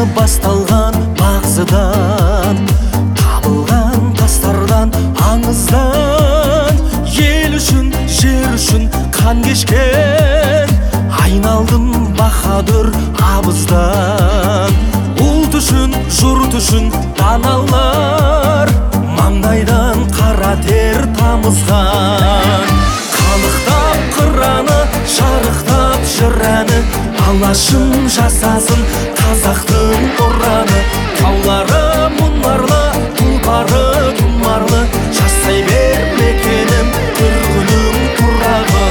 басталған бағзыдан, табылған тастардан, аңыздан, ел үшін, жер үшін қан кешкен, айналдым баһадүр абыздан. Ұлт үшін, жұрт үшін даналар, маңдайдан қара тер тамызған. Қалықтап қыраны, шарықтап жыр әні, алашым жасасын қазақтың ұраны. Таулары мұнарлы, тұлпары тұмарлы, жасай бер мекенім түркінің тұрағы.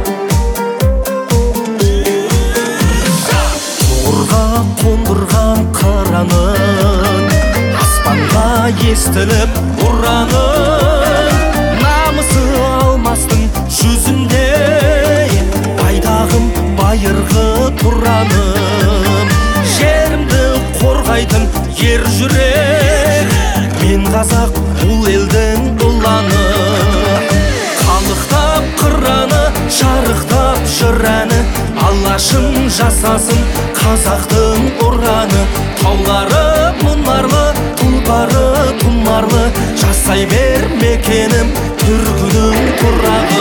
Тұғырға қондырған қыранын, аспанға естіліп ұранын, намысы алмастың жүзіндей, байдағым байырғы тұраным. Жерімді қорғайтын ер жүрек, мен қазақ бұл елдің ұланы. Қалықтап қыраны, шарықтап жыр әні, алашым жасасын қазақтың ұраны. Таулары мұнарлы, тұлпары тұмарлы, жасай бер мекенім түркінің тұрағы.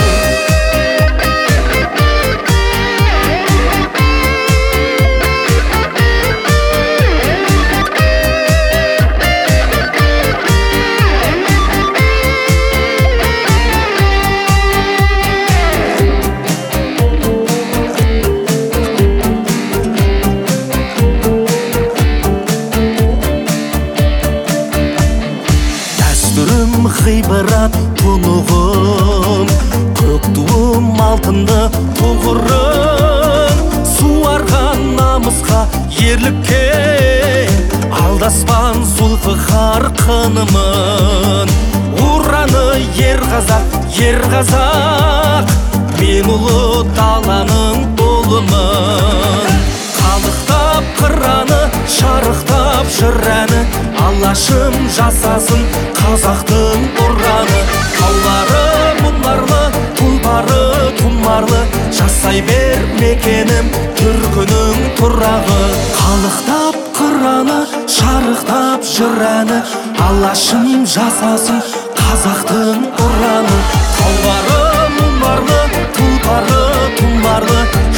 Ғибрат тұнығым, көк туым алтынды тұғырым, суарған намысқа ерлікке, алдаспан зұлфығар қынымын. Ұраны ер қазақ, мен ұлы даланың ұлымын. Қалықтап қыраны, шарықтап жыр әні, алашым жасасын қазақтың ұраны. Таулары мұнарлы, тұлпары тұмарлы, жасай бер мекенім түркінің тұрағы. Қалықтап қыраны, шарықтап жыр әні, алашым жасасын қазақтың ұраны. Таулары мұнарлы, тұлпары тұмарлы,